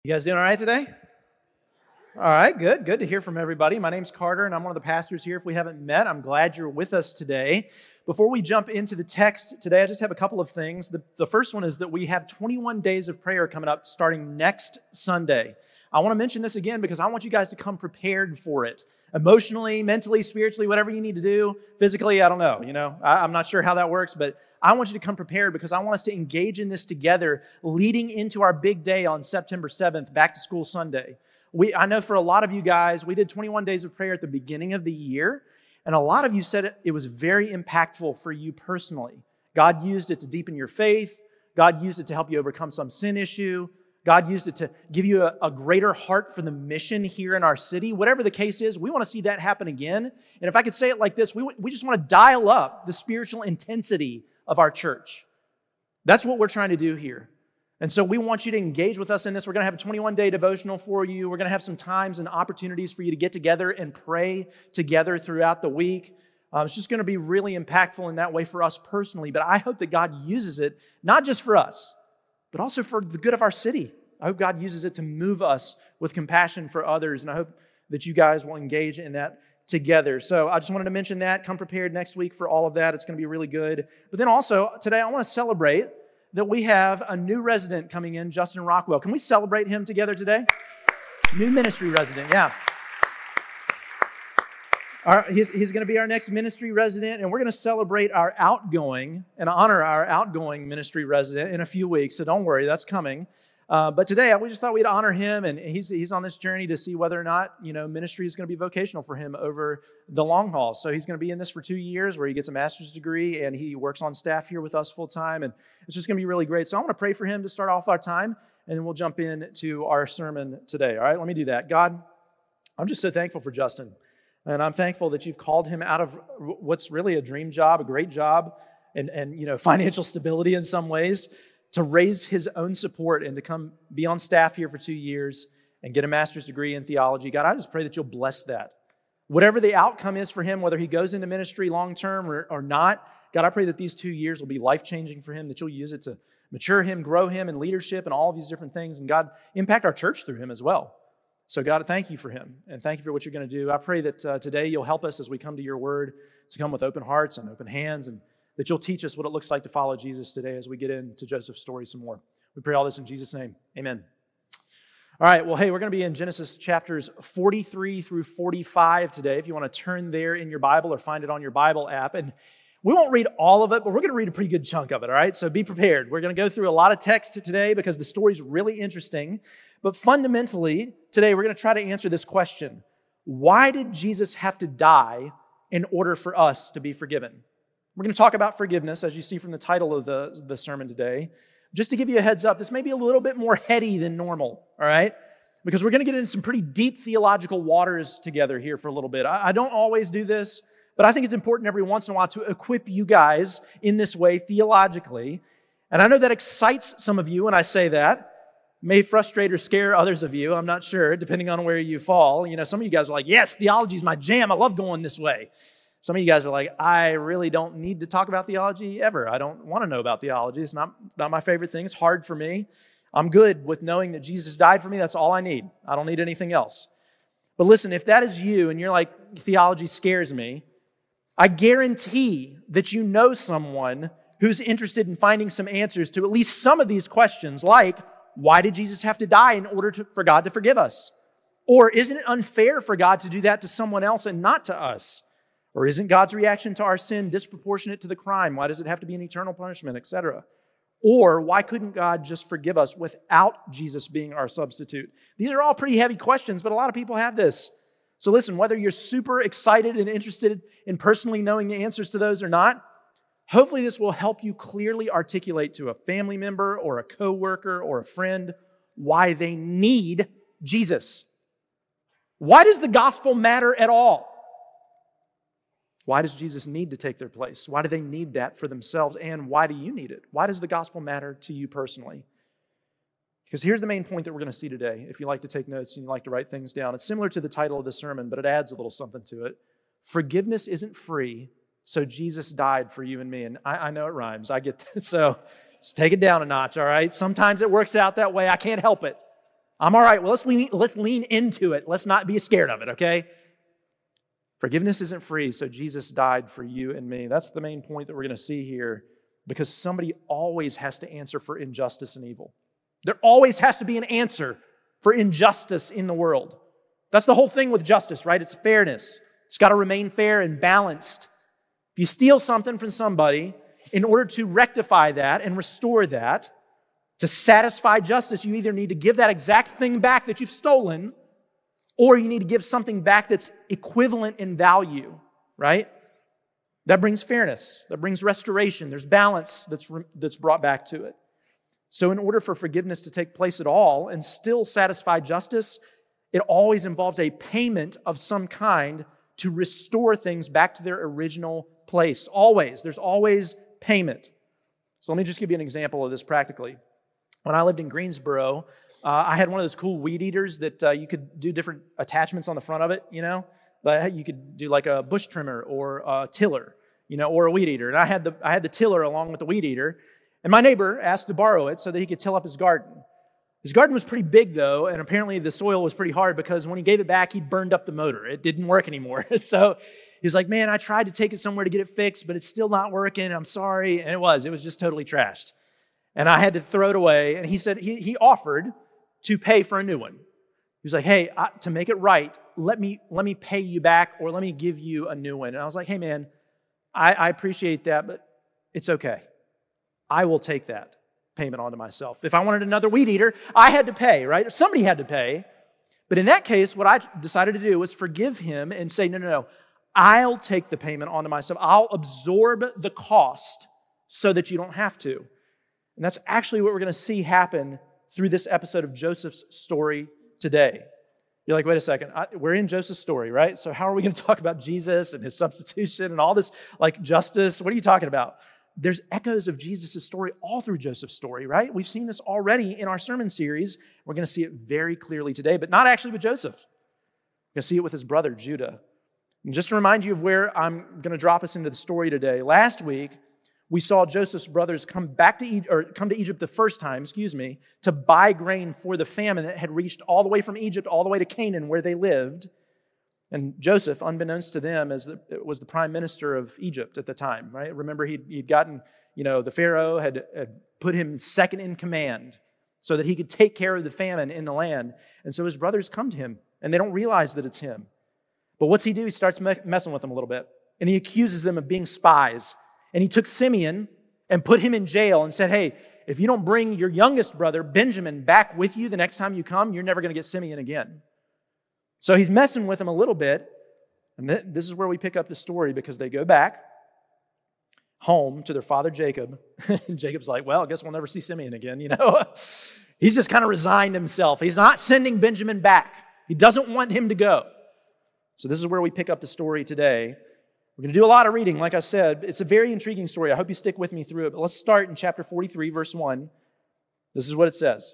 You guys doing all right today? All right, good. Good to hear from everybody. My name's Carter, and I'm one of the pastors here. If we haven't met, I'm glad you're with us today. Before we jump into the text today, I just have a couple of things. The first one is that we have 21 days of prayer coming up starting next Sunday. I want to mention this again because I want you guys to come prepared for it. Emotionally, mentally, spiritually, whatever you need to do. Physically, I don't know. I'm not sure how that works, but I want you to come prepared because I want us to engage in this together leading into our big day on September 7th, Back to School Sunday. I know for a lot of you guys, we did 21 days of prayer at the beginning of the year, and a lot of you said it was very impactful for you personally. God used it to deepen your faith. God used it to help you overcome some sin issue. God used it to give you a greater heart for the mission here in our city. Whatever the case is, we want to see that happen again. And if I could say it like this, we just want to dial up the spiritual intensity of our church. That's what we're trying to do here. And so we want you to engage with us in this. We're going to have a 21-day devotional for you. We're going to have some times and opportunities for you to get together and pray together throughout the week. It's just going to be really impactful in that way for us personally. But I hope that God uses it, not just for us, but also for the good of our city. I hope God uses it to move us with compassion for others. And I hope that you guys will engage in that together. So I just wanted to mention that. Come prepared next week for all of that. It's going to be really good. But then also today I want to celebrate that we have a new resident coming in, Justin Rockwell. Can we celebrate him together today? New ministry resident, yeah. He's going to be our next ministry resident, and we're going to celebrate our outgoing and honor our outgoing ministry resident in a few weeks. So don't worry, that's coming. But today, we just thought we'd honor him, and he's on this journey to see whether or not, ministry is going to be vocational for him over the long haul. So he's going to be in this for 2 years where he gets a master's degree, and he works on staff here with us full time, and it's just going to be really great. So I want to pray for him to start off our time, and then we'll jump into our sermon today. All right, let me do that. God, I'm just so thankful for Justin, and I'm thankful that you've called him out of what's really a dream job, a great job, and financial stability in some ways, to raise his own support and to come be on staff here for 2 years and get a master's degree in theology. God, I just pray that you'll bless that. Whatever the outcome is for him, whether he goes into ministry long-term or not, God, I pray that these 2 years will be life-changing for him, that you'll use it to mature him, grow him in leadership and all of these different things, and God, impact our church through him as well. So God, thank you for him, and thank you for what you're going to do. I pray that today you'll help us as we come to your word to come with open hearts and open hands, and that you'll teach us what it looks like to follow Jesus today as we get into Joseph's story some more. We pray all this in Jesus' name. Amen. All right, well, hey, we're going to be in Genesis chapters 43 through 45 today, if you want to turn there in your Bible or find it on your Bible app. And we won't read all of it, but we're going to read a pretty good chunk of it, all right? So be prepared. We're going to go through a lot of text today because the story's really interesting. But fundamentally, today we're going to try to answer this question. Why did Jesus have to die in order for us to be forgiven? We're going to talk about forgiveness, as you see from the title of the sermon today. Just to give you a heads up, this may be a little bit more heady than normal, all right? Because we're going to get into some pretty deep theological waters together here for a little bit. I don't always do this, but I think it's important every once in a while to equip you guys in this way theologically. And I know that excites some of you when I say that. May frustrate or scare others of you, I'm not sure, depending on where you fall. Some of you guys are like, yes, theology is my jam. I love going this way. Some of you guys are like, I really don't need to talk about theology ever. I don't want to know about theology. It's not my favorite thing. It's hard for me. I'm good with knowing that Jesus died for me. That's all I need. I don't need anything else. But listen, if that is you and you're like, theology scares me, I guarantee that you know someone who's interested in finding some answers to at least some of these questions, like, why did Jesus have to die in order for God to forgive us? Or isn't it unfair for God to do that to someone else and not to us? Or isn't God's reaction to our sin disproportionate to the crime? Why does it have to be an eternal punishment, etc.? Or why couldn't God just forgive us without Jesus being our substitute? These are all pretty heavy questions, but a lot of people have this. So listen, whether you're super excited and interested in personally knowing the answers to those or not, hopefully this will help you clearly articulate to a family member or a coworker or a friend why they need Jesus. Why does the gospel matter at all? Why does Jesus need to take their place? Why do they need that for themselves? And why do you need it? Why does the gospel matter to you personally? Because here's the main point that we're going to see today. If you like to take notes and you like to write things down, it's similar to the title of the sermon, but it adds a little something to it. Forgiveness isn't free, so Jesus died for you and me. And I know it rhymes. I get that. So just take it down a notch, all right? Sometimes it works out that way. I can't help it. I'm all right. Well, let's lean into it. Let's not be scared of it, okay? Forgiveness isn't free, so Jesus died for you and me. That's the main point that we're going to see here, because somebody always has to answer for injustice and evil. There always has to be an answer for injustice in the world. That's the whole thing with justice, right? It's fairness. It's got to remain fair and balanced. If you steal something from somebody, in order to rectify that and restore that, to satisfy justice, you either need to give that exact thing back that you've stolen, or you need to give something back that's equivalent in value, right? That brings fairness. That brings restoration. There's balance that's brought back to it. So in order for forgiveness to take place at all and still satisfy justice, it always involves a payment of some kind to restore things back to their original place. Always. There's always payment. So let me just give you an example of this practically. When I lived in Greensboro, I had one of those cool weed eaters that you could do different attachments on the front of it, you know? You could do like a bush trimmer or a tiller, you know, or a weed eater. And I had the tiller along with the weed eater. And my neighbor asked to borrow it so that he could till up his garden. His garden was pretty big, though, and apparently the soil was pretty hard because when he gave it back, he burned up the motor. It didn't work anymore. So he was like, man, I tried to take it somewhere to get it fixed, but it's still not working. I'm sorry. And it was just totally trashed. And I had to throw it away. And he said he offered to pay for a new one. He was like, hey, to make it right, let me pay you back, or let me give you a new one. And I was like, hey, man, I appreciate that, but it's okay. I will take that payment onto myself. If I wanted another weed eater, I had to pay, right? Somebody had to pay. But in that case, what I decided to do was forgive him and say, no, I'll take the payment onto myself. I'll absorb the cost so that you don't have to. And that's actually what we're going to see happen through this episode of Joseph's story today. You're like, wait a second, we're in Joseph's story, right? So how are we going to talk about Jesus and his substitution and all this, like justice? What are you talking about? There's echoes of Jesus' story all through Joseph's story, right? We've seen this already in our sermon series. We're going to see it very clearly today, but not actually with Joseph. We're going to see it with his brother, Judah. And just to remind you of where I'm going to drop us into the story today, last week, we saw Joseph's brothers come to Egypt the first time, to buy grain for the famine that had reached all the way from Egypt all the way to Canaan where they lived. And Joseph, unbeknownst to them, was the prime minister of Egypt at the time, right? Remember, he'd gotten, the Pharaoh had put him second in command so that he could take care of the famine in the land. And so his brothers come to him, and they don't realize that it's him. But what's he do? He starts messing with them a little bit, and he accuses them of being spies. And he took Simeon and put him in jail and said, hey, if you don't bring your youngest brother, Benjamin, back with you the next time you come, you're never going to get Simeon again. So he's messing with him a little bit. And this is where we pick up the story, because they go back home to their father Jacob. And Jacob's like, well, I guess we'll never see Simeon again, He's just kind of resigned himself. He's not sending Benjamin back. He doesn't want him to go. So this is where we pick up the story today. We're going to do a lot of reading, like I said. It's a very intriguing story. I hope you stick with me through it. But let's start in chapter 43, verse 1. This is what it says.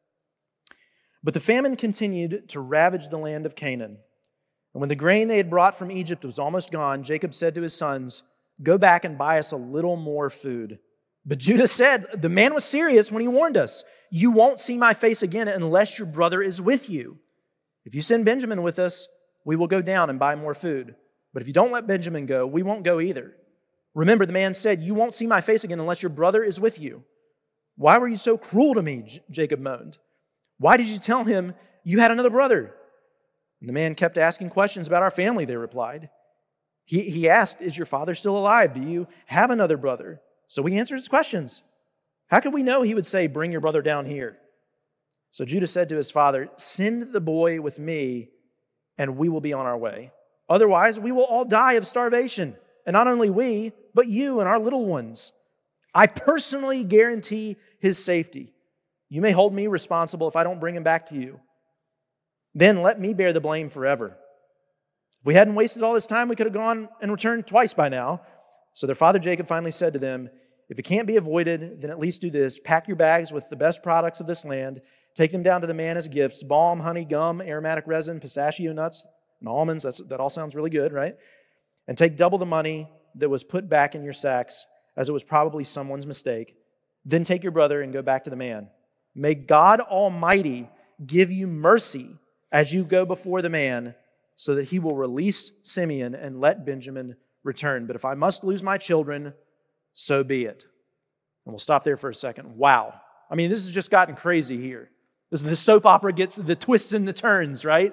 But the famine continued to ravage the land of Canaan. And when the grain they had brought from Egypt was almost gone, Jacob said to his sons, go back and buy us a little more food. But Judah said, the man was serious when he warned us. You won't see my face again unless your brother is with you. If you send Benjamin with us, we will go down and buy more food. But if you don't let Benjamin go, we won't go either. Remember, the man said, you won't see my face again unless your brother is with you. Why were you so cruel to me? Jacob moaned. Why did you tell him you had another brother? And the man kept asking questions about our family, they replied. He asked, is your father still alive? Do you have another brother? So we answered his questions. How could we know he would say, bring your brother down here? So Judah said to his father, send the boy with me, and we will be on our way. Otherwise, we will all die of starvation. And not only we, but you and our little ones. I personally guarantee his safety. You may hold me responsible if I don't bring him back to you. Then let me bear the blame forever. If we hadn't wasted all this time, we could have gone and returned twice by now. So their father Jacob finally said to them, if it can't be avoided, then at least do this. Pack your bags with the best products of this land. Take them down to the man as gifts. Balm, honey, gum, aromatic resin, pistachio nuts, and almonds. That all sounds really good, right? And take double the money that was put back in your sacks, as it was probably someone's mistake. Then take your brother and go back to the man. May God Almighty give you mercy as you go before the man, so that he will release Simeon and let Benjamin return. But if I must lose my children, so be it." And we'll stop there for a second. Wow. I mean, this has just gotten crazy here. The soap opera gets the twists and the turns, right?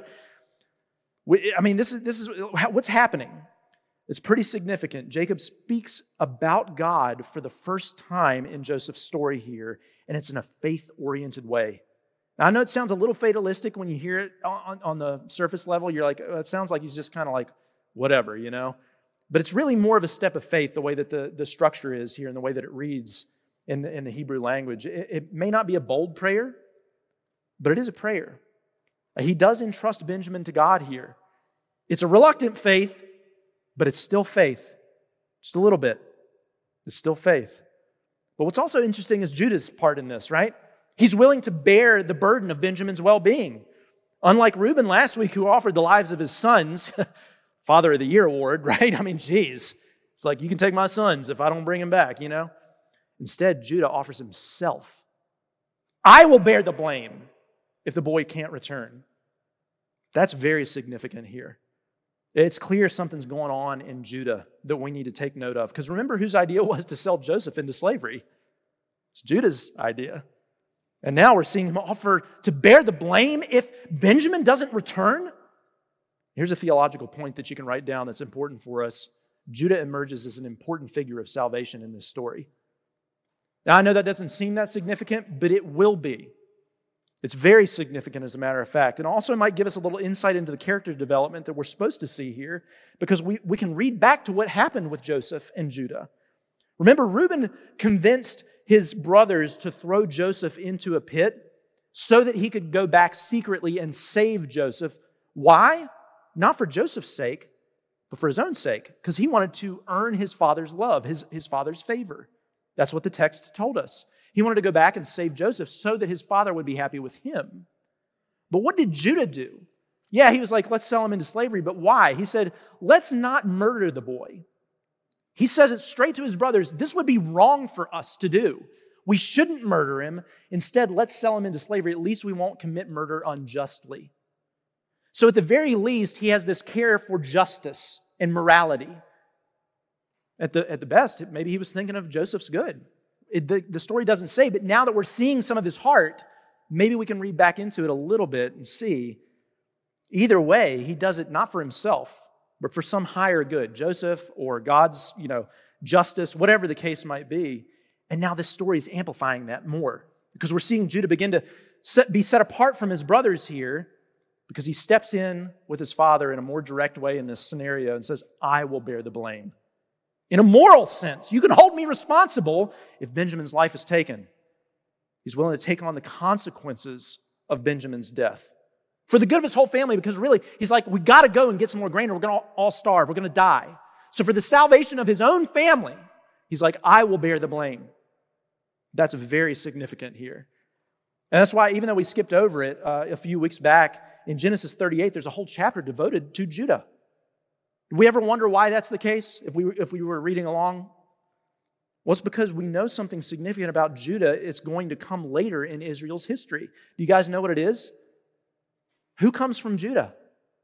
I mean, this is what's happening. It's pretty significant. Jacob speaks about God for the first time in Joseph's story here, and it's in a faith-oriented way. Now, I know it sounds a little fatalistic when you hear it on the surface level. You're like, oh, it sounds like he's just kind of like, whatever, you know? But it's really more of a step of faith, the way that the structure is here and the way that it reads in the Hebrew language. It may not be a bold prayer, but it is a prayer. He does entrust Benjamin to God here. It's a reluctant faith, but it's still faith. Just a little bit. It's still faith. But what's also interesting is Judah's part in this, right? He's willing to bear the burden of Benjamin's well-being. Unlike Reuben last week, who offered the lives of his sons, Father of the Year award, right? I mean, geez. It's like, you can take my sons if I don't bring him back, you know? Instead, Judah offers himself. I will bear the blame if the boy can't return. That's very significant here. It's clear something's going on in Judah that we need to take note of. Because remember whose idea was to sell Joseph into slavery? It's Judah's idea. And now we're seeing him offer to bear the blame if Benjamin doesn't return. Here's a theological point that you can write down that's important for us. Judah emerges as an important figure of salvation in this story. Now, I know that doesn't seem that significant, but it will be. It's very significant, as a matter of fact. And also might give us a little insight into the character development that we're supposed to see here, because we can read back to what happened with Joseph and Judah. Remember, Reuben convinced his brothers to throw Joseph into a pit so that he could go back secretly and save Joseph. Why? Not for Joseph's sake, but for his own sake, because he wanted to earn his father's love, his father's favor. That's what the text told us. He wanted to go back and save Joseph so that his father would be happy with him. But what did Judah do? Yeah, he was like, let's sell him into slavery, but why? He said, let's not murder the boy. He says it straight to his brothers. This would be wrong for us to do. We shouldn't murder him. Instead, let's sell him into slavery. At least we won't commit murder unjustly. So at the very least, he has this care for justice and morality. At the best, maybe he was thinking of Joseph's good. The story doesn't say, but now that we're seeing some of his heart, maybe we can read back into it a little bit and see. Either way, he does it not for himself, but for some higher good, Joseph or God's, justice, whatever the case might be. And now this story is amplifying that more, because we're seeing Judah begin to be set apart from his brothers here, because he steps in with his father in a more direct way in this scenario and says, I will bear the blame. In a moral sense, you can hold me responsible if Benjamin's life is taken. He's willing to take on the consequences of Benjamin's death for the good of his whole family, because really, he's like, we got to go and get some more grain or we're going to all starve. We're going to die. So for the salvation of his own family, he's like, I will bear the blame. That's very significant here. And that's why, even though we skipped over it a few weeks back, in Genesis 38, there's a whole chapter devoted to Judah. Did we ever wonder why that's the case if we were reading along? Well, it's because we know something significant about Judah. It's going to come later in Israel's history. Do you guys know what it is? Who comes from Judah?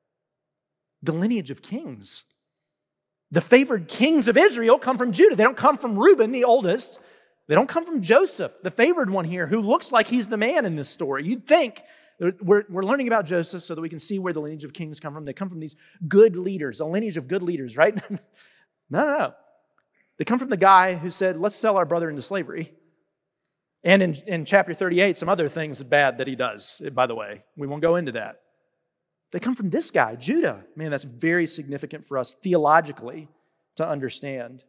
The lineage of kings. The favored kings of Israel come from Judah. They don't come from Reuben, the oldest. They don't come from Joseph, the favored one here, who looks like he's the man in this story. You'd think we're learning about Joseph so that we can see where the lineage of kings come from. They come from these good leaders, a lineage of good leaders, right? No. They come from the guy who said, let's sell our brother into slavery. And in chapter 38, some other things bad that he does, by the way. We won't go into that. They come from this guy, Judah. Man, that's very significant for us theologically to understand.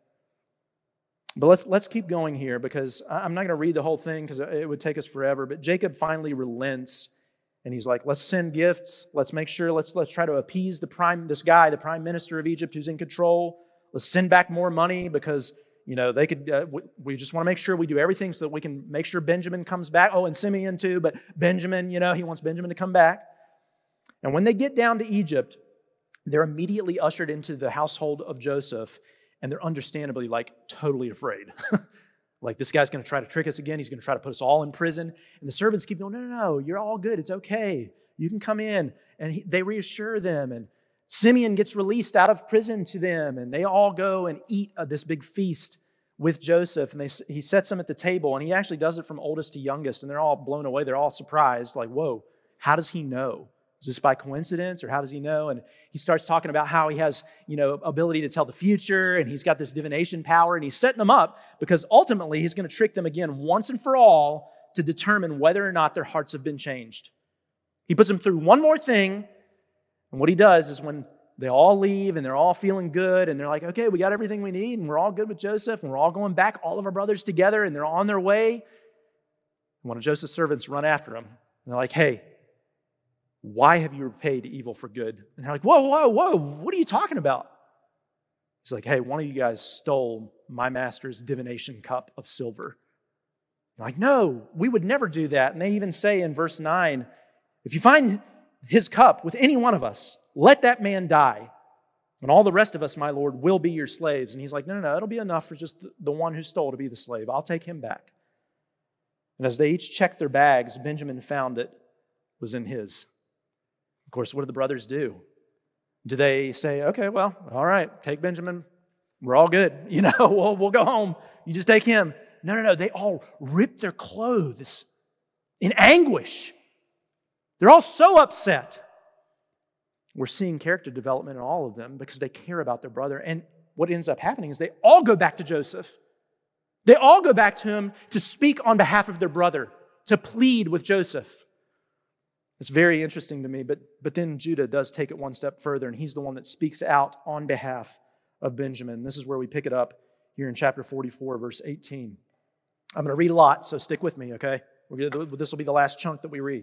But let's keep going here, because I'm not going to read the whole thing because it would take us forever. But Jacob finally relents, and he's like, let's send gifts. Let's make sure, let's try to appease the prime minister of Egypt who's in control. Let's send back more money because, they could, we just want to make sure we do everything so that we can make sure Benjamin comes back. Oh, and Simeon too, but Benjamin, he wants Benjamin to come back. And when they get down to Egypt, they're immediately ushered into the household of Joseph, and they're understandably totally afraid. Like, this guy's going to try to trick us again. He's going to try to put us all in prison. And the servants keep going, no, you're all good. It's okay. You can come in. And they reassure them. And Simeon gets released out of prison to them. And they all go and eat this big feast with Joseph. And he sets them at the table. And he actually does it from oldest to youngest. And they're all blown away. They're all surprised. Like, whoa, how does he know? Is this by coincidence, or how does he know? And he starts talking about how he has, ability to tell the future, and he's got this divination power, and he's setting them up because ultimately he's going to trick them again once and for all to determine whether or not their hearts have been changed. He puts them through one more thing, and what he does is when they all leave and they're all feeling good, and they're like, okay, we got everything we need, and we're all good with Joseph, and we're all going back, all of our brothers together, and they're on their way. One of Joseph's servants run after him, and they're like, hey, why have you repaid evil for good? And they're like, whoa, what are you talking about? He's like, hey, one of you guys stole my master's divination cup of silver. They're like, no, we would never do that. And they even say in verse 9, if you find his cup with any one of us, let that man die. And all the rest of us, my Lord, will be your slaves. And he's like, no, it'll be enough for just the one who stole to be the slave. I'll take him back. And as they each checked their bags, Benjamin found it was in his. Of course, what do the brothers do? Do they say, okay, well, all right, take Benjamin. We're all good. We'll go home. You just take him. No. They all rip their clothes in anguish. They're all so upset. We're seeing character development in all of them because they care about their brother. And what ends up happening is they all go back to Joseph. They all go back to him to speak on behalf of their brother, to plead with Joseph. It's very interesting to me, but then Judah does take it one step further, and he's the one that speaks out on behalf of Benjamin. This is where we pick it up here in chapter 44, verse 18. I'm going to read a lot, so stick with me, okay? This will be the last chunk that we read.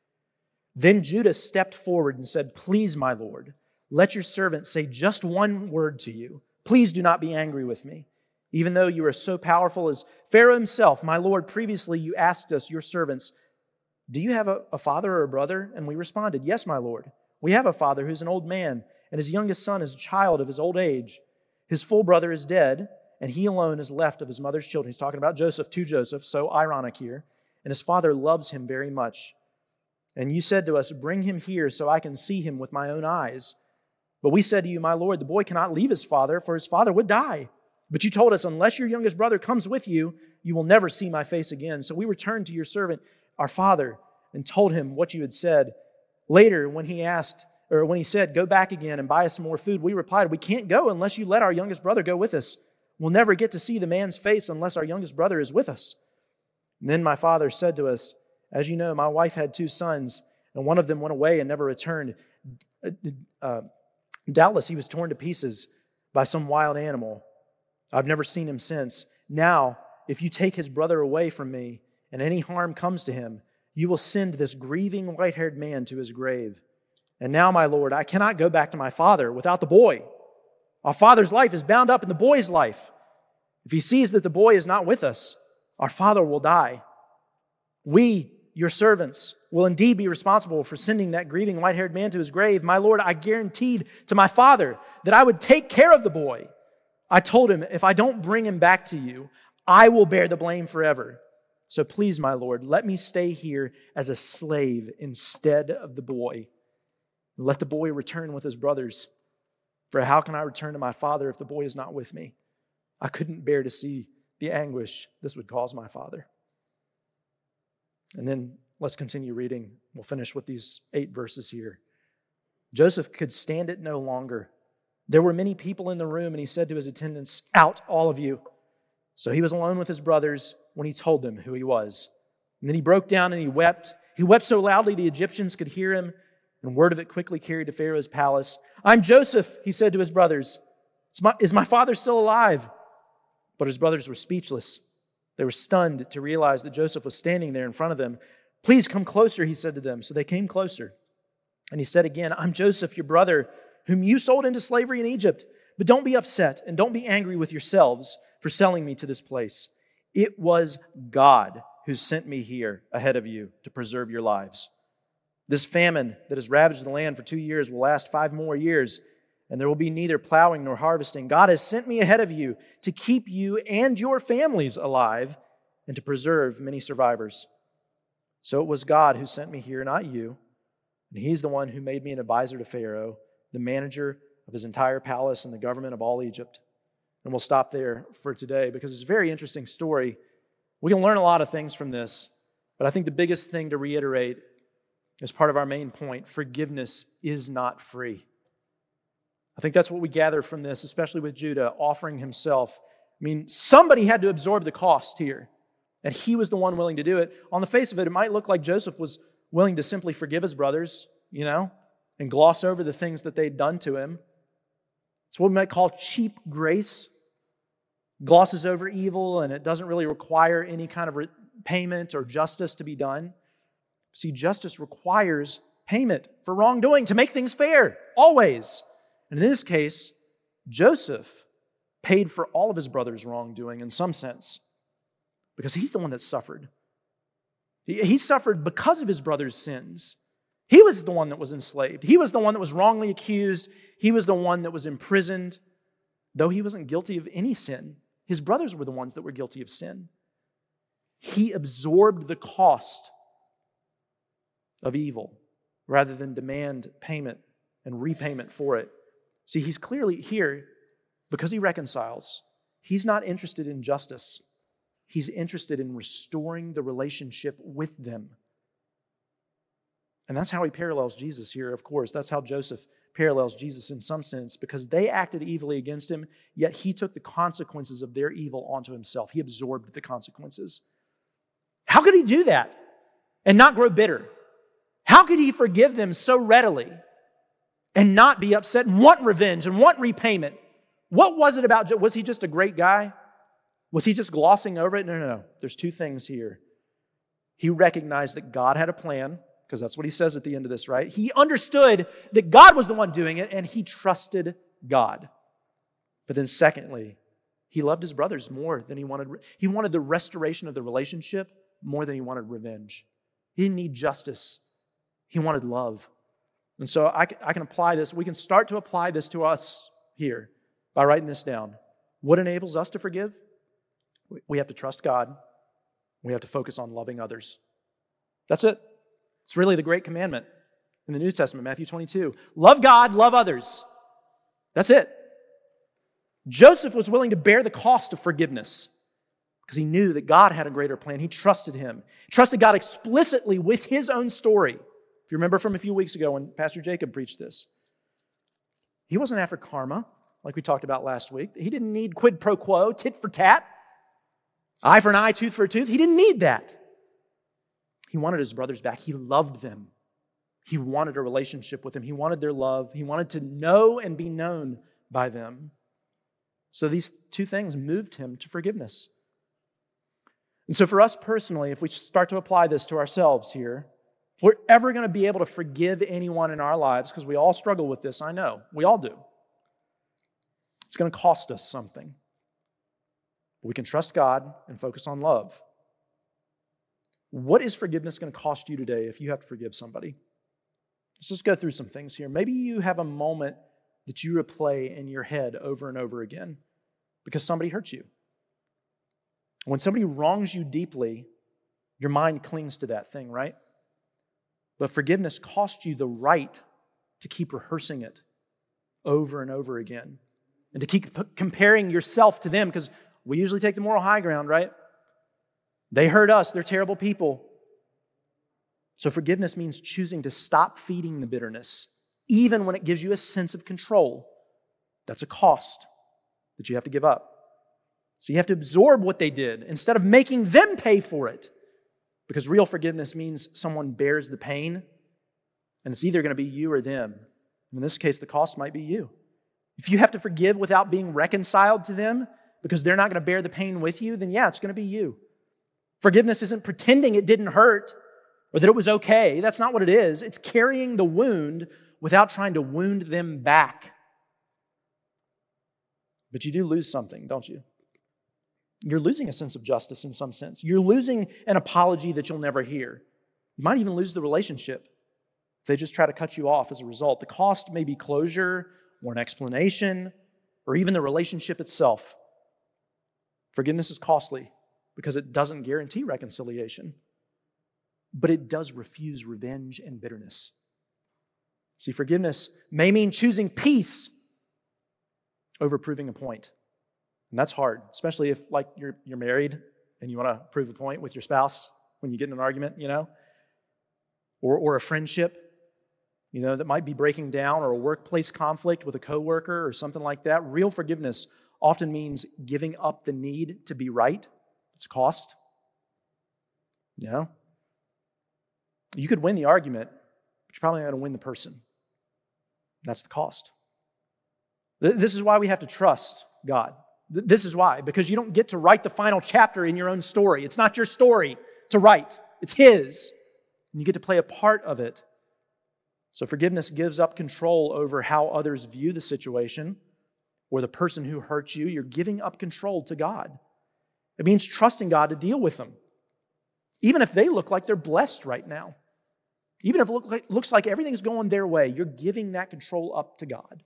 Then Judah stepped forward and said, please, my Lord, let your servant say just one word to you. Please do not be angry with me. Even though you are so powerful as Pharaoh himself, my Lord, previously you asked us, your servants, do you have a father or a brother? And we responded, yes, my Lord. We have a father who's an old man, and his youngest son is a child of his old age. His full brother is dead, and he alone is left of his mother's children. He's talking about Joseph to Joseph, so ironic here. And his father loves him very much. And you said to us, bring him here so I can see him with my own eyes. But we said to you, my Lord, the boy cannot leave his father, for his father would die. But you told us, unless your youngest brother comes with you, you will never see my face again. So we returned to your servant, our father, and told him what you had said. Later, when he said, go back again and buy us some more food, we replied, we can't go unless you let our youngest brother go with us. We'll never get to see the man's face unless our youngest brother is with us. And then my father said to us, as you know, my wife had 2 sons, and one of them went away and never returned. Doubtless he was torn to pieces by some wild animal. I've never seen him since. Now, if you take his brother away from me, and any harm comes to him, you will send this grieving white-haired man to his grave. And now, my Lord, I cannot go back to my father without the boy. Our father's life is bound up in the boy's life. If he sees that the boy is not with us, our father will die. We, your servants, will indeed be responsible for sending that grieving white-haired man to his grave. My Lord, I guaranteed to my father that I would take care of the boy. I told him, if I don't bring him back to you, I will bear the blame forever. So please, my Lord, let me stay here as a slave instead of the boy. Let the boy return with his brothers. For how can I return to my father if the boy is not with me? I couldn't bear to see the anguish this would cause my father. And then let's continue reading. We'll finish with these 8 verses here. Joseph could stand it no longer. There were many people in the room, and he said to his attendants, out, all of you. So he was alone with his brothers when he told them who he was. And then he broke down and he wept. He wept so loudly the Egyptians could hear him, and word of it quickly carried to Pharaoh's palace. I'm Joseph, he said to his brothers. Is my father still alive? But his brothers were speechless. They were stunned to realize that Joseph was standing there in front of them. Please come closer, he said to them. So they came closer. And he said again, I'm Joseph, your brother, whom you sold into slavery in Egypt. But don't be upset and don't be angry with yourselves for selling me to this place. It was God who sent me here ahead of you to preserve your lives. This famine that has ravaged the land for 2 years will last 5 more years, and there will be neither plowing nor harvesting. God has sent me ahead of you to keep you and your families alive and to preserve many survivors. So it was God who sent me here, not you. And He's the one who made me an advisor to Pharaoh, the manager of his entire palace and the government of all Egypt. And we'll stop there for today because it's a very interesting story. We can learn a lot of things from this, but I think the biggest thing to reiterate as part of our main point, forgiveness is not free. I think that's what we gather from this, especially with Judah offering himself. I mean, somebody had to absorb the cost here, and he was the one willing to do it. On the face of it, it might look like Joseph was willing to simply forgive his brothers, and gloss over the things that they'd done to him. It's what we might call cheap grace. Glosses over evil, and it doesn't really require any kind of payment or justice to be done. See, justice requires payment for wrongdoing to make things fair, always. And in this case, Joseph paid for all of his brother's wrongdoing in some sense because he's the one that suffered. He suffered because of his brother's sins. He was the one that was enslaved. He was the one that was wrongly accused. He was the one that was imprisoned. Though he wasn't guilty of any sin, his brothers were the ones that were guilty of sin. He absorbed the cost of evil rather than demand payment and repayment for it. See, he's clearly here because he reconciles. He's not interested in justice. He's interested in restoring the relationship with them. And that's how he parallels Jesus here, of course. That's how Joseph parallels Jesus in some sense, because they acted evilly against him, yet he took the consequences of their evil onto himself. He absorbed the consequences. How could he do that and not grow bitter? How could he forgive them so readily and not be upset and want revenge and want repayment? What was it about? Was he just a great guy? Was he just glossing over it? No. There's two things here. He recognized that God had a plan, because that's what he says at the end of this, right? He understood that God was the one doing it, and he trusted God. But then secondly, he loved his brothers more than he wanted. He wanted the restoration of the relationship more than he wanted revenge. He didn't need justice. He wanted love. And so I can apply this. We can start to apply this to us here by writing this down. What enables us to forgive? We have to trust God. We have to focus on loving others. That's it. It's really the great commandment in the New Testament, Matthew 22. Love God, love others. That's it. Joseph was willing to bear the cost of forgiveness because he knew that God had a greater plan. He trusted him. He trusted God explicitly with his own story. If you remember from a few weeks ago when Pastor Jacob preached this, he wasn't after karma like we talked about last week. He didn't need quid pro quo, tit for tat, eye for an eye, tooth for a tooth. He didn't need that. He wanted his brothers back. He loved them. He wanted a relationship with them. He wanted their love. He wanted to know and be known by them. So these two things moved him to forgiveness. And so for us personally, if we start to apply this to ourselves here, if we're ever going to be able to forgive anyone in our lives, because we all struggle with this, I know, we all do, it's going to cost us something. We can trust God and focus on love. What is forgiveness going to cost you today if you have to forgive somebody? Let's just go through some things here. Maybe you have a moment that you replay in your head over and over again because somebody hurt you. When somebody wrongs you deeply, your mind clings to that thing, right? But forgiveness costs you the right to keep rehearsing it over and over again and to keep comparing yourself to them, because we usually take the moral high ground, right? They hurt us. They're terrible people. So forgiveness means choosing to stop feeding the bitterness, even when it gives you a sense of control. That's a cost that you have to give up. So you have to absorb what they did instead of making them pay for it. Because real forgiveness means someone bears the pain, and it's either going to be you or them. In this case, the cost might be you. If you have to forgive without being reconciled to them because they're not going to bear the pain with you, then yeah, it's going to be you. Forgiveness isn't pretending it didn't hurt or that it was okay. That's not what it is. It's carrying the wound without trying to wound them back. But you do lose something, don't you? You're losing a sense of justice in some sense. You're losing an apology that you'll never hear. You might even lose the relationship if they just try to cut you off as a result. The cost may be closure, or an explanation or even the relationship itself. Forgiveness is costly because it doesn't guarantee reconciliation, but it does refuse revenge and bitterness. See, forgiveness may mean choosing peace over proving a point. And that's hard, especially if like you're married and you want to prove a point with your spouse when you get in an argument, or a friendship, that might be breaking down, or a workplace conflict with a coworker or something like that. Real forgiveness often means giving up the need to be right. It's a cost. You could win the argument, but you're probably not going to win the person. That's the cost. This is why we have to trust God. This is why, because you don't get to write the final chapter in your own story. It's not your story to write. It's His. And you get to play a part of it. So forgiveness gives up control over how others view the situation or the person who hurt you. You're giving up control to God. It means trusting God to deal with them. Even if they look like they're blessed right now. Even if it looks like everything's going their way, you're giving that control up to God.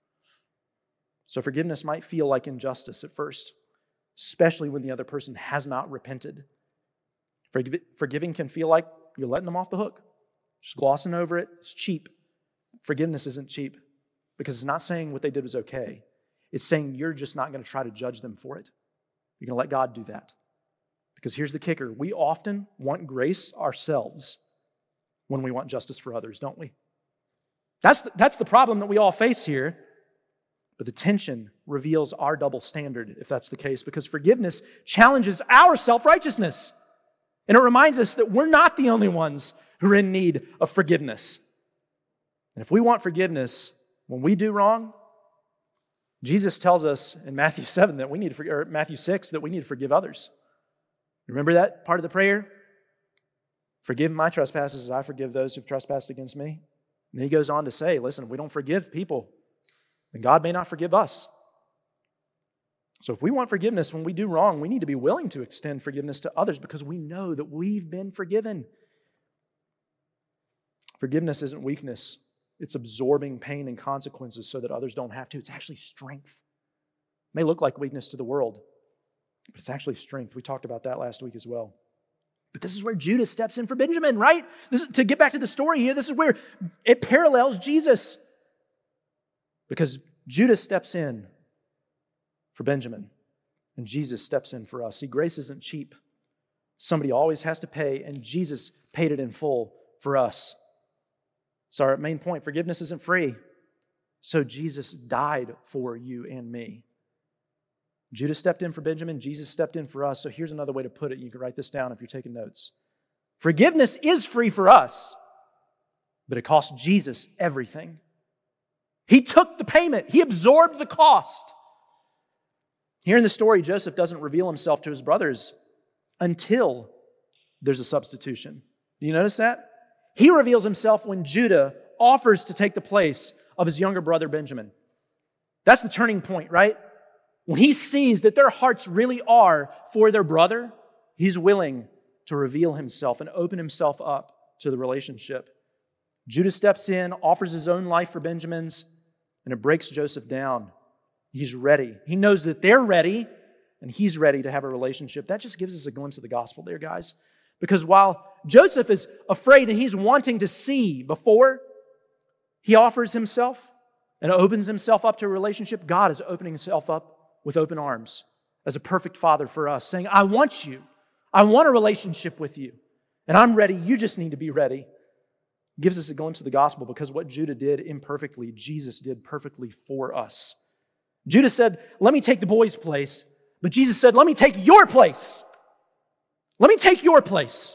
So forgiveness might feel like injustice at first, especially when the other person has not repented. Forgiving can feel like you're letting them off the hook, just glossing over it. It's cheap. Forgiveness isn't cheap because it's not saying what they did was okay. It's saying you're just not going to try to judge them for it. You're going to let God do that. Because here's the kicker. We often want grace ourselves when we want justice for others, don't we? That's the problem that we all face here. But the tension reveals our double standard, if that's the case, because forgiveness challenges our self-righteousness. And it reminds us that we're not the only ones who are in need of forgiveness. And if we want forgiveness when we do wrong, Jesus tells us in Matthew 7 that we need to or Matthew 6 that we need to forgive others. Remember that part of the prayer? Forgive my trespasses as I forgive those who've trespassed against me. And then he goes on to say, listen, if we don't forgive people, then God may not forgive us. So if we want forgiveness when we do wrong, we need to be willing to extend forgiveness to others because we know that we've been forgiven. Forgiveness isn't weakness. It's absorbing pain and consequences so that others don't have to. It's actually strength. It may look like weakness to the world, but it's actually strength. We talked about that last week as well. But this is where Judah steps in for Benjamin, right? To get back to the story here, this is where it parallels Jesus. Because Judah steps in for Benjamin, and Jesus steps in for us. See, grace isn't cheap. Somebody always has to pay, and Jesus paid it in full for us. So our main point, forgiveness isn't free. So Jesus died for you and me. Judah stepped in for Benjamin, Jesus stepped in for us. So here's another way to put it. You can write this down if you're taking notes. Forgiveness is free for us, but it cost Jesus everything. He took the payment. He absorbed the cost. Here in the story, Joseph doesn't reveal himself to his brothers until there's a substitution. Do you notice that? He reveals himself when Judah offers to take the place of his younger brother Benjamin. That's the turning point, right? When he sees that their hearts really are for their brother, he's willing to reveal himself and open himself up to the relationship. Judah steps in, offers his own life for Benjamin's, and it breaks Joseph down. He's ready. He knows that they're ready, and he's ready to have a relationship. That just gives us a glimpse of the gospel there, guys. Because while Joseph is afraid and he's wanting to see before he offers himself and opens himself up to a relationship, God is opening himself up with open arms as a perfect father for us, saying, I want you. I want a relationship with you. And I'm ready. You just need to be ready. Gives us a glimpse of the gospel because what Judah did imperfectly, Jesus did perfectly for us. Judah said, let me take the boy's place. But Jesus said, let me take your place. Let me take your place.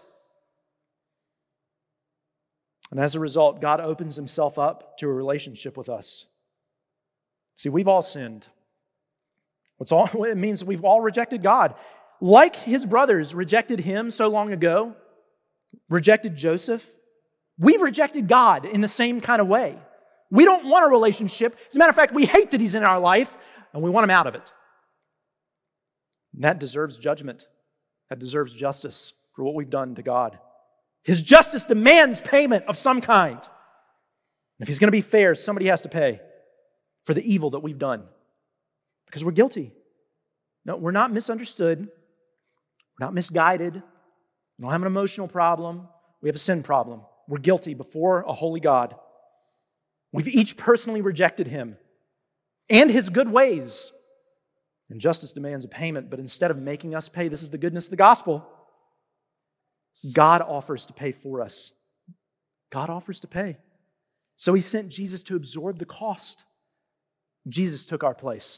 And as a result, God opens himself up to a relationship with us. See, we've all sinned. It means we've all rejected God. Like his brothers rejected him so long ago, rejected Joseph, we've rejected God in the same kind of way. We don't want a relationship. As a matter of fact, we hate that he's in our life, and we want him out of it. And that deserves judgment. That deserves justice for what we've done to God. His justice demands payment of some kind. And if he's going to be fair, somebody has to pay. for the evil that we've done. Because we're guilty. No, we're not misunderstood. We're not misguided. We don't have an emotional problem. We have a sin problem. We're guilty before a holy God. We've each personally rejected Him and His good ways. And justice demands a payment, but instead of making us pay, this is the goodness of the gospel, God offers to pay for us. God offers to pay. So He sent Jesus to absorb the cost. Jesus took our place.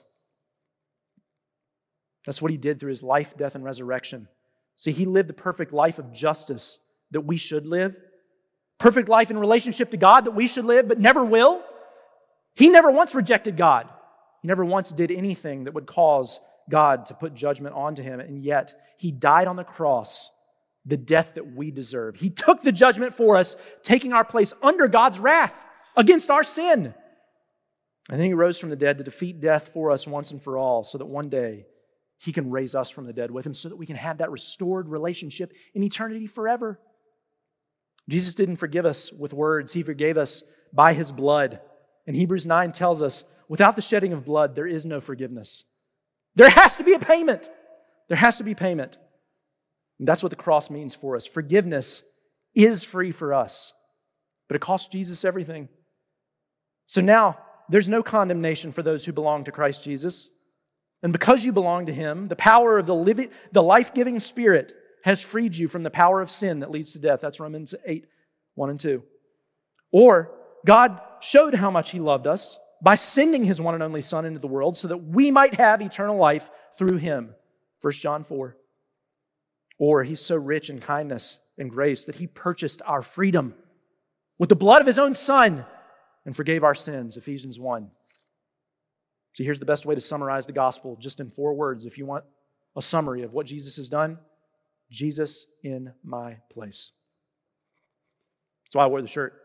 That's what He did through His life, death, and resurrection. See, He lived the perfect life of justice that we should live. Perfect life in relationship to God that we should live, but never will. He never once rejected God. He never once did anything that would cause God to put judgment onto Him, and yet He died on the cross, the death that we deserve. He took the judgment for us, taking our place under God's wrath against our sin. And then He rose from the dead to defeat death for us once and for all, so that one day He can raise us from the dead with Him, so that we can have that restored relationship in eternity forever. Jesus didn't forgive us with words. He forgave us by His blood. And Hebrews 9 tells us, without the shedding of blood, there is no forgiveness. There has to be a payment. There has to be payment. And that's what the cross means for us. Forgiveness is free for us, but it costs Jesus everything. So now, there's no condemnation for those who belong to Christ Jesus. And because you belong to Him, the power of the life-giving Spirit has freed you from the power of sin that leads to death. That's Romans 8, 1 and 2. Or, God showed how much He loved us by sending His one and only Son into the world so that we might have eternal life through Him. 1 John 4. Or, He's so rich in kindness and grace that He purchased our freedom with the blood of His own Son and forgave our sins. Ephesians 1. So here's the best way to summarize the gospel, just in 4 words. If you want a summary of what Jesus has done, Jesus in my place. That's why I wore the shirt,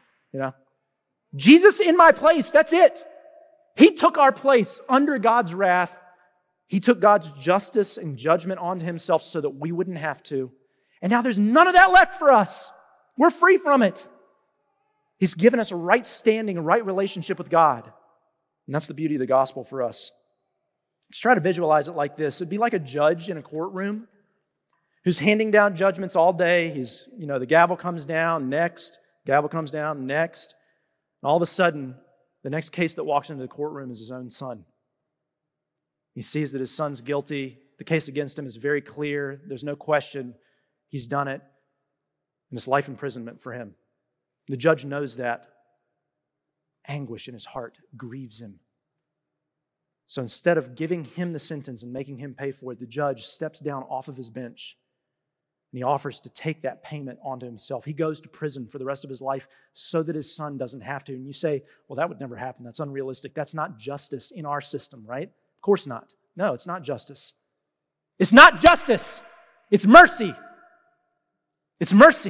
Jesus in my place, that's it. He took our place under God's wrath. He took God's justice and judgment onto Himself so that we wouldn't have to. And now there's none of that left for us. We're free from it. He's given us a right standing, a right relationship with God. And that's the beauty of the gospel for us. Let's try to visualize it like this. It'd be like a judge in a courtroom who's handing down judgments all day. The gavel comes down, next. Gavel comes down, next. And all of a sudden, the next case that walks into the courtroom is his own son. He sees that his son's guilty. The case against him is very clear. There's no question. He's done it. And it's life imprisonment for him. The judge knows that. Anguish in his heart grieves him. So instead of giving him the sentence and making him pay for it, the judge steps down off of his bench and he offers to take that payment onto himself. He goes to prison for the rest of his life so that his son doesn't have to. And you say, well, that would never happen. That's unrealistic. That's not justice in our system, right? Of course not. No, it's not justice. It's not justice. It's mercy. It's mercy.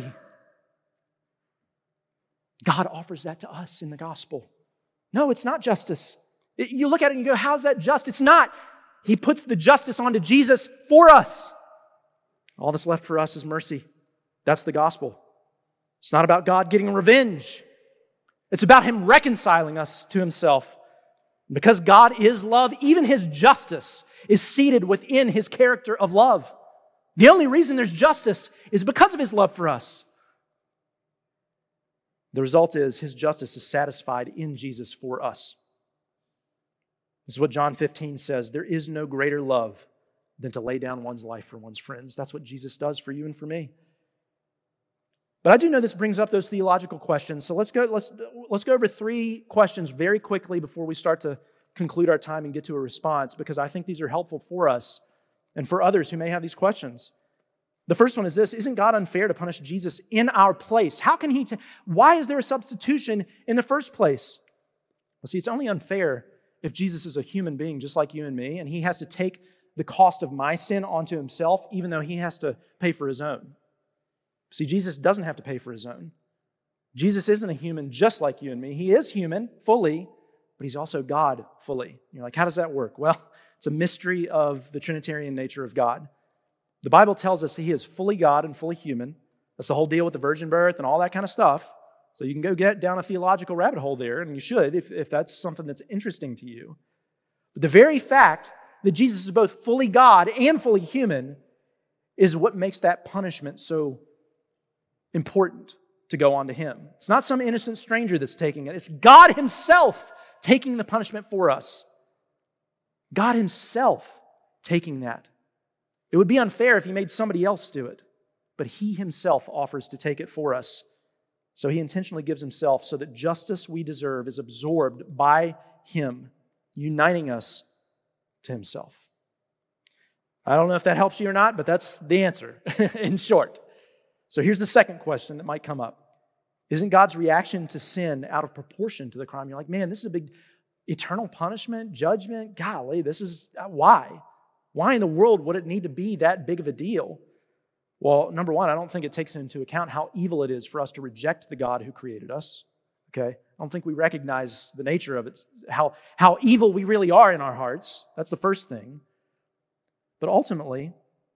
God offers that to us in the gospel. No, it's not justice. You look at it and you go, how's that just? It's not. He puts the justice onto Jesus for us. All that's left for us is mercy. That's the gospel. It's not about God getting revenge. It's about Him reconciling us to Himself. Because God is love, even His justice is seated within His character of love. The only reason there's justice is because of His love for us. The result is His justice is satisfied in Jesus for us. This is what John 15 says. There is no greater love than to lay down one's life for one's friends. That's what Jesus does for you and for me. But I do know this brings up those theological questions. So let's go over 3 questions very quickly before we start to conclude our time and get to a response, because I think these are helpful for us and for others who may have these questions. The first one is this: isn't God unfair to punish Jesus in our place? How can He? Why is there a substitution in the first place? Well, see, it's only unfair if Jesus is a human being just like you and me, and He has to take the cost of my sin onto Himself, even though He has to pay for His own. See, Jesus doesn't have to pay for His own. Jesus isn't a human just like you and me. He is human fully, but He's also God fully. You're like, how does that work? Well, it's a mystery of the Trinitarian nature of God. The Bible tells us that He is fully God and fully human. That's the whole deal with the virgin birth and all that kind of stuff. So you can go get down a theological rabbit hole there, and you should if that's something that's interesting to you. But the very fact that Jesus is both fully God and fully human is what makes that punishment so important to go on to him. It's not some innocent stranger that's taking it. It's God himself taking the punishment for us. God himself taking that. It would be unfair if he made somebody else do it, but he himself offers to take it for us. So he intentionally gives himself so that justice we deserve is absorbed by him, uniting us to himself. I don't know if that helps you or not, but that's the answer in short. So here's the second question that might come up. Isn't God's reaction to sin out of proportion to the crime? You're like, man, this is a big eternal punishment, judgment. Golly, this is why? Why in the world would it need to be that big of a deal? Well, number one, I don't think it takes into account how evil it is for us to reject the God who created us. Okay? I don't think we recognize the nature of it, how evil we really are in our hearts. That's the first thing. But ultimately,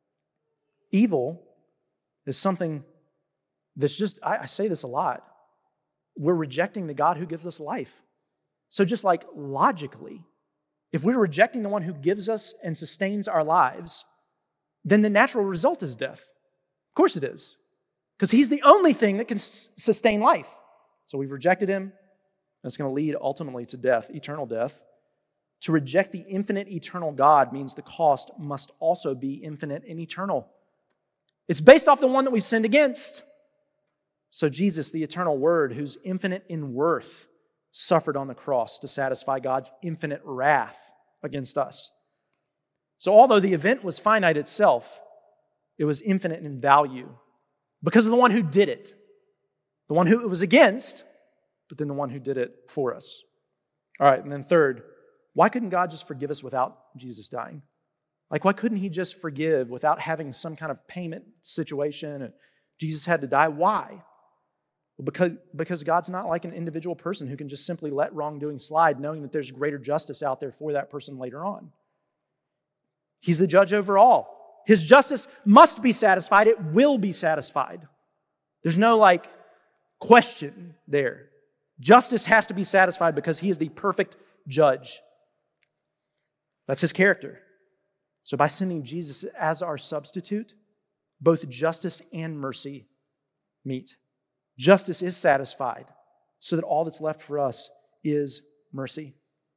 evil is something that's just, I say this a lot, we're rejecting the God who gives us life. So just like logically, if we're rejecting the one who gives us and sustains our lives, then the natural result is death. Of course it is, because he's the only thing that can sustain life. So we've rejected him, and it's going to lead ultimately to death, eternal death. To reject the infinite eternal God means the cost must also be infinite and eternal. It's based off the one that we've sinned against. So Jesus, the eternal Word, who's infinite in worth, suffered on the cross to satisfy God's infinite wrath against us. So although the event was finite itself, it was infinite in value because of the one who did it. The one who it was against, but then the one who did it for us. All right, and then third, why couldn't God just forgive us without Jesus dying? Like, why couldn't he just forgive without having some kind of payment situation and Jesus had to die? Why? Well, because God's not like an individual person who can just simply let wrongdoing slide, knowing that there's greater justice out there for that person later on. He's the judge over all. His justice must be satisfied. It will be satisfied. There's no question there. Justice has to be satisfied because he is the perfect judge. That's his character. So by sending Jesus as our substitute, both justice and mercy meet. Justice is satisfied so that all that's left for us is mercy.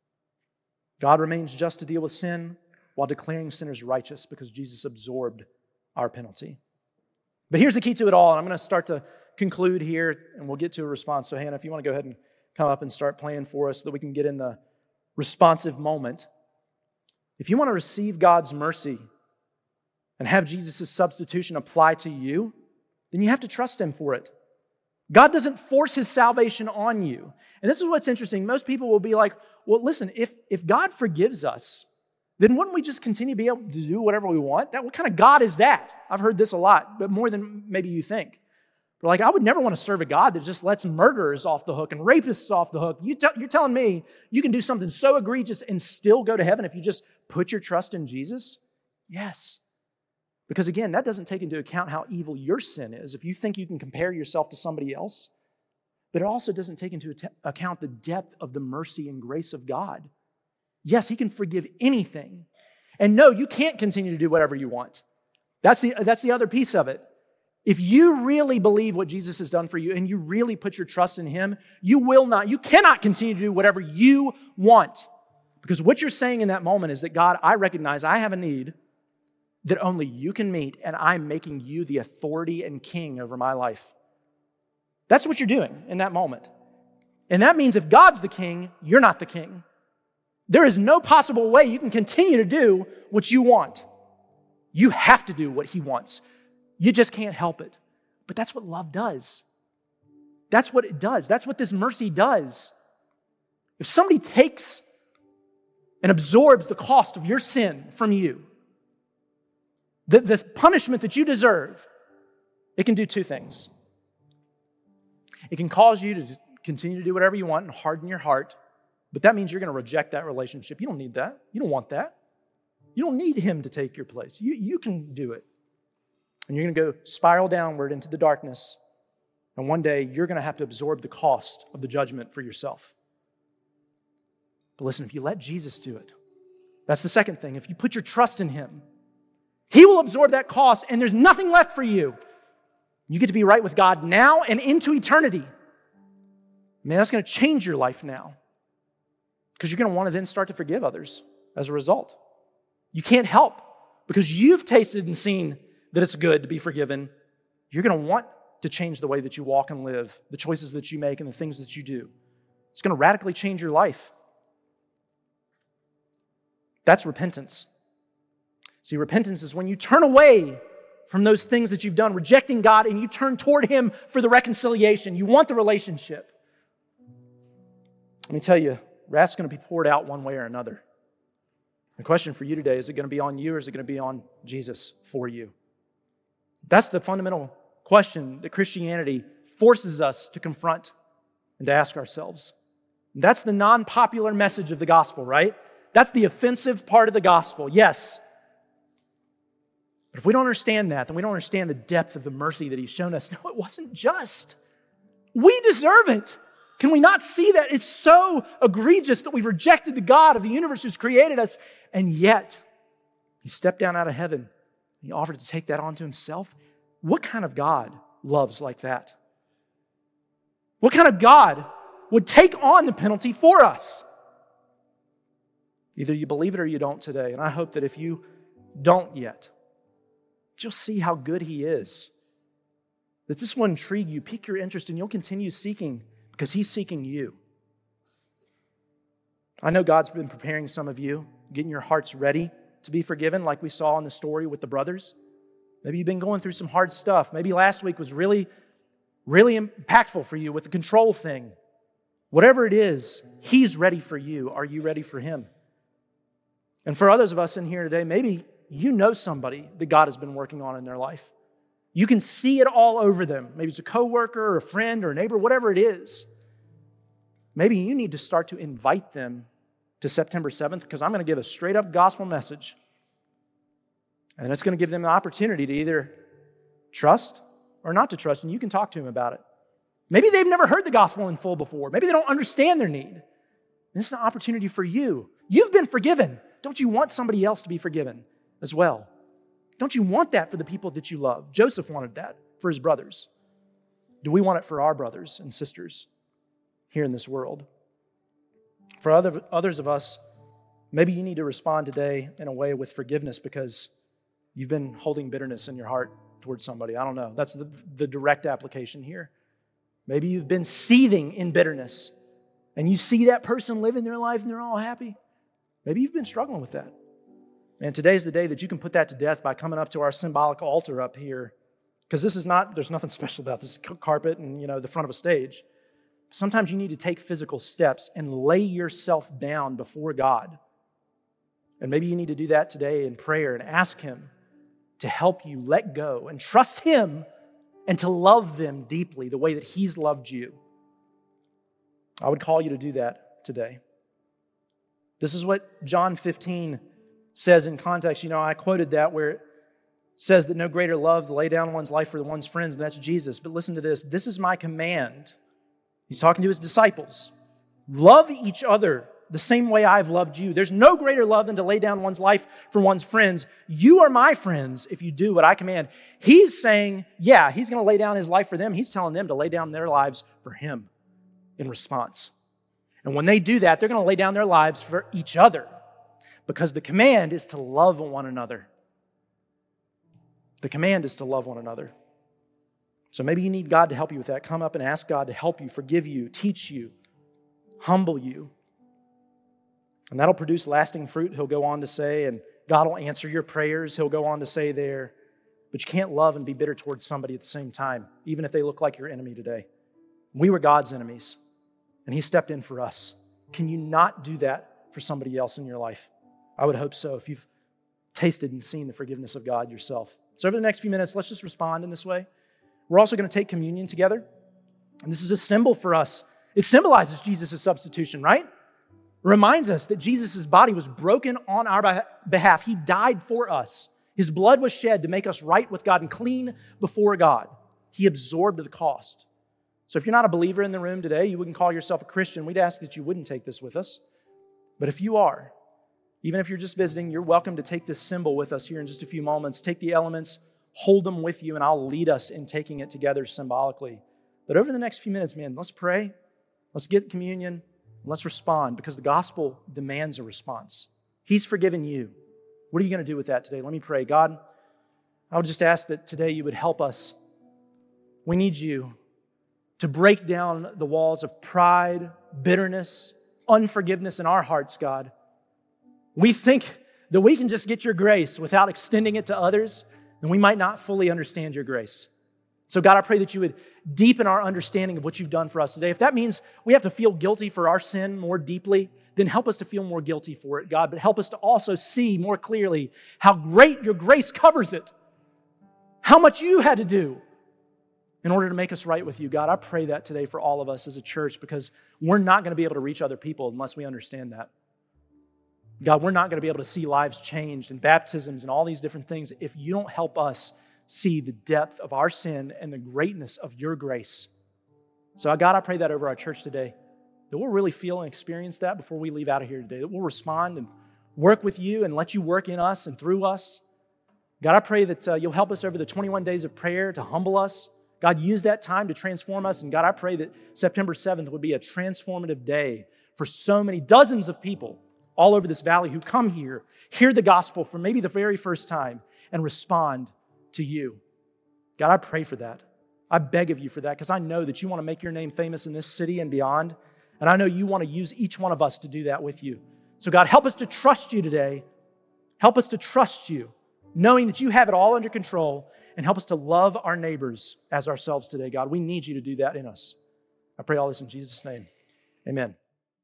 God remains just to deal with sin while declaring sinners righteous because Jesus absorbed our penalty. But here's the key to it all, and I'm going to start to conclude here, and we'll get to a response. So Hannah, if you want to go ahead and come up and start playing for us so that we can get in the responsive moment. If you want to receive God's mercy and have Jesus' substitution apply to you, then you have to trust him for it. God doesn't force his salvation on you. And this is what's interesting. Most people will be like, well, listen, if God forgives us, then wouldn't we just continue to be able to do whatever we want? What kind of God is that? I've heard this a lot, but more than maybe you think. But I would never want to serve a God that just lets murderers off the hook and rapists off the hook. You're telling me you can do something so egregious and still go to heaven if you just put your trust in Jesus? Yes. Because again, that doesn't take into account how evil your sin is. If you think you can compare yourself to somebody else, but it also doesn't take into account the depth of the mercy and grace of God. Yes, he can forgive anything. And no, you can't continue to do whatever you want. That's the other piece of it. If you really believe what Jesus has done for you and you really put your trust in him, you cannot continue to do whatever you want. Because what you're saying in that moment is that, God, I recognize I have a need that only you can meet, and I'm making you the authority and king over my life. That's what you're doing in that moment. And that means if God's the king, you're not the king. There is no possible way you can continue to do what you want. You have to do what he wants. You just can't help it. But that's what love does. That's what it does. That's what this mercy does. If somebody takes and absorbs the cost of your sin from you, the punishment that you deserve, it can do two things. It can cause you to continue to do whatever you want and harden your heart, but that means you're going to reject that relationship. You don't need that. You don't want that. You don't need him to take your place. You can do it. And you're going to go spiral downward into the darkness. And one day, you're going to have to absorb the cost of the judgment for yourself. But listen, if you let Jesus do it, that's the second thing. If you put your trust in Him, He will absorb that cost, and there's nothing left for you. You get to be right with God now and into eternity. Man, that's going to change your life now, because you're going to want to then start to forgive others as a result. You can't help, because you've tasted and seen that it's good to be forgiven. You're going to want to change the way that you walk and live, the choices that you make and the things that you do. It's going to radically change your life. That's repentance. See, repentance is when you turn away from those things that you've done, rejecting God, and you turn toward Him for the reconciliation. You want the relationship. Let me tell you, wrath's going to be poured out one way or another. The question for you today, is it going to be on you or is it going to be on Jesus for you? That's the fundamental question that Christianity forces us to confront and to ask ourselves. That's the non-popular message of the gospel, right? That's the offensive part of the gospel, yes. But if we don't understand that, then we don't understand the depth of the mercy that He's shown us. No, it wasn't just. We deserve it. Can we not see that? It's so egregious that we've rejected the God of the universe who's created us, and yet He stepped down out of heaven. He offered to take that onto Himself. What kind of God loves like that? What kind of God would take on the penalty for us? Either you believe it or you don't today. And I hope that if you don't yet, you'll see how good He is. That this will intrigue you, pique your interest, and you'll continue seeking because He's seeking you. I know God's been preparing some of you, getting your hearts ready to be forgiven, like we saw in the story with the brothers. Maybe you've been going through some hard stuff. Maybe last week was really, really impactful for you with the control thing. Whatever it is, He's ready for you. Are you ready for Him? And for others of us in here today, maybe you know somebody that God has been working on in their life. You can see it all over them. Maybe it's a coworker or a friend or a neighbor, whatever it is. Maybe you need to start to invite them to September 7th, because I'm going to give a straight up gospel message. And it's going to give them the opportunity to either trust or not to trust, and you can talk to them about it. Maybe they've never heard the gospel in full before. Maybe they don't understand their need. This is an opportunity for you. You've been forgiven. Don't you want somebody else to be forgiven as well? Don't you want that for the people that you love? Joseph wanted that for his brothers. Do we want it for our brothers and sisters here in this world? For others of us, maybe you need to respond today in a way with forgiveness because you've been holding bitterness in your heart towards somebody. I don't know. That's the direct application here. Maybe you've been seething in bitterness and you see that person living their life and they're all happy. Maybe you've been struggling with that. And today's the day that you can put that to death by coming up to our symbolic altar up here. Because there's nothing special about this carpet and, the front of a stage. Sometimes you need to take physical steps and lay yourself down before God. And maybe you need to do that today in prayer and ask Him to help you let go and trust Him and to love them deeply the way that He's loved you. I would call you to do that today. This is what John 15 says in context. I quoted that where it says that no greater love to lay down one's life for one's friends, and that's Jesus. But listen to this. This is my command. He's talking to His disciples. Love each other the same way I've loved you. There's no greater love than to lay down one's life for one's friends. You are my friends if you do what I command. He's saying, yeah, He's going to lay down His life for them. He's telling them to lay down their lives for Him in response. And when they do that, they're going to lay down their lives for each other because the command is to love one another. The command is to love one another. So maybe you need God to help you with that. Come up and ask God to help you, forgive you, teach you, humble you. And that'll produce lasting fruit, He'll go on to say, and God will answer your prayers, He'll go on to say there. But you can't love and be bitter towards somebody at the same time, even if they look like your enemy today. We were God's enemies, and He stepped in for us. Can you not do that for somebody else in your life? I would hope so, if you've tasted and seen the forgiveness of God yourself. So over the next few minutes, let's just respond in this way. We're also going to take communion together. And this is a symbol for us. It symbolizes Jesus' substitution, right? It reminds us that Jesus' body was broken on our behalf. He died for us. His blood was shed to make us right with God and clean before God. He absorbed the cost. So if you're not a believer in the room today, you wouldn't call yourself a Christian, we'd ask that you wouldn't take this with us. But if you are, even if you're just visiting, you're welcome to take this symbol with us here in just a few moments. Take the elements, hold them with you, and I'll lead us in taking it together symbolically. But over the next few minutes, man, let's pray, let's get communion, and let's respond, because the gospel demands a response. He's forgiven you. What are you going to do with that today? Let me pray. God, I would just ask that today you would help us. We need you to break down the walls of pride, bitterness, unforgiveness in our hearts, God. We think that we can just get your grace without extending it to others, then we might not fully understand your grace. So God, I pray that you would deepen our understanding of what you've done for us today. If that means we have to feel guilty for our sin more deeply, then help us to feel more guilty for it, God. But help us to also see more clearly how great your grace covers it, how much you had to do in order to make us right with you, God. I pray that today for all of us as a church, because we're not going to be able to reach other people unless we understand that. God, we're not going to be able to see lives changed and baptisms and all these different things if you don't help us see the depth of our sin and the greatness of your grace. So God, I pray that over our church today, that we'll really feel and experience that before we leave out of here today, that we'll respond and work with you and let you work in us and through us. God, I pray that you'll help us over the 21 days of prayer to humble us. God, use that time to transform us. And God, I pray that September 7th would be a transformative day for so many, dozens of people all over this valley who come here, hear the gospel for maybe the very first time, and respond to you. God, I pray for that. I beg of you for that, because I know that you want to make your name famous in this city and beyond. And I know you want to use each one of us to do that with you. So God, help us to trust you today. Help us to trust you, knowing that you have it all under control, and help us to love our neighbors as ourselves today, God. We need you to do that in us. I pray all this in Jesus' name. Amen.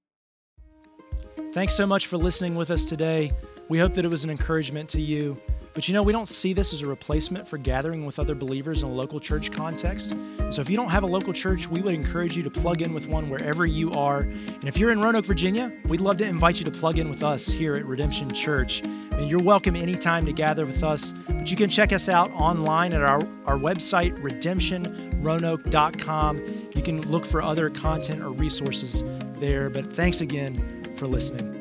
Thanks so much for listening with us today. We hope that it was an encouragement to you. But we don't see this as a replacement for gathering with other believers in a local church context. So if you don't have a local church, we would encourage you to plug in with one wherever you are. And if you're in Roanoke, Virginia, we'd love to invite you to plug in with us here at Redemption Church. And you're welcome anytime to gather with us. But you can check us out online at our website, redemptionroanoke.com. You can look for other content or resources there. But thanks again for listening.